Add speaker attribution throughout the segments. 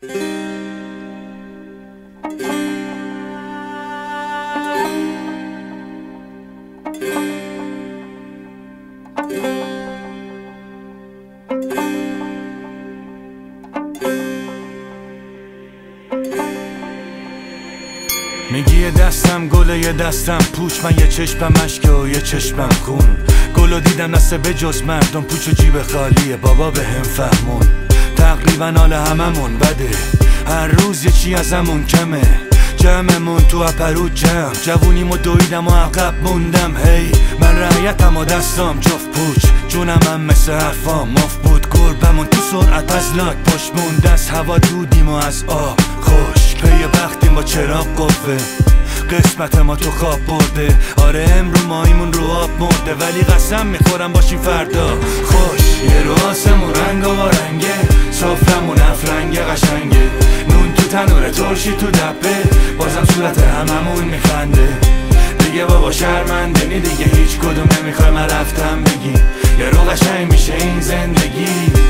Speaker 1: میگی یه دستم گله یه دستم پوچ، من یه چشمم اشکه و یه چشمم خون. گلو دیدم نسه به جز مردم پوچ و جیب خالیه، بابا به هم فهمون. تقریبا حال هممون بده، هر روز یه چی ازمون کمه. جمعمون تو اپرو جمع، جوونیمو دویدم و عقب موندم. هی من رعیتم و دستام جفت پوچ، جونم هم مثل حرفام مفت بود. گربمون تو سرعت از لاک پشت مونده، از هوا دودیم و از آب خوش. پی بختیم با چراغ قوه، قسمت ما تو خواب برده. آره امرو مایمون رو آب مرده، ولی قسم میخورم باشیم فردا خوش. یه رو آسمون رنگ و رنگه، سفرمون افرنگ قشنگه. نون تو تنوره ترشی تو دبه، بازم صورت هممون میخنده. دیگه بابا شرمنده نی، دیگه هیچ کدوم نمیخوای من رفتم بگی. یه رو قشنگ میشه این زندگی.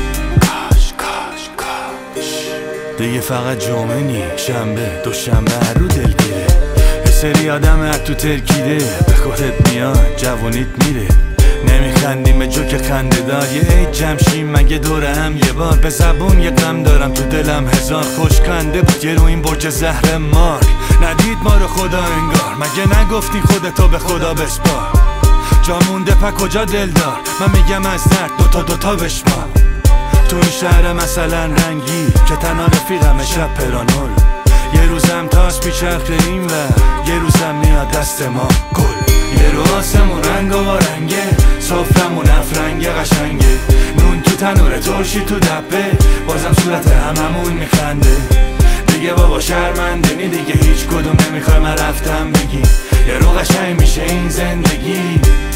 Speaker 1: کاش کاش کاش دیگه فقط جمعه نی، شنبه دوشنبه هر رو دلگیره. یه سری آدم هر تو ترکیده، به خودت میاد جوونیت میره. نمیخندیم به جوک خنده دار، یه عید جمشیم مگه دوره هم یه بار. به زبون یه غم دارم تو دلم هزار، خوشکنده بود یه رو این برج زهر مارک. ندید ما رو خدا انگار، مگه نگفتین خودتو به خدا بسپار. جا مونده پا کجا دلدار، من میگم از درد دوتا بشمار. تو این شهر مثلا رنگی که تنها رفیقم شب پرانول. یه روزم تاس بیچرخه این و یه روزم میاد دست ما گل. یه رو آسمون رنگ و رنگه، سفرمون افرنگ قشنگه. نون تو تنوره ترشی تو دبه، بازم صورت هممون میخنده. دیگه بابا شرمنده نی، دیگه هیچ کدوم نمیخوای من رفتم بگی. یه رو قشنگ میشه این زندگی.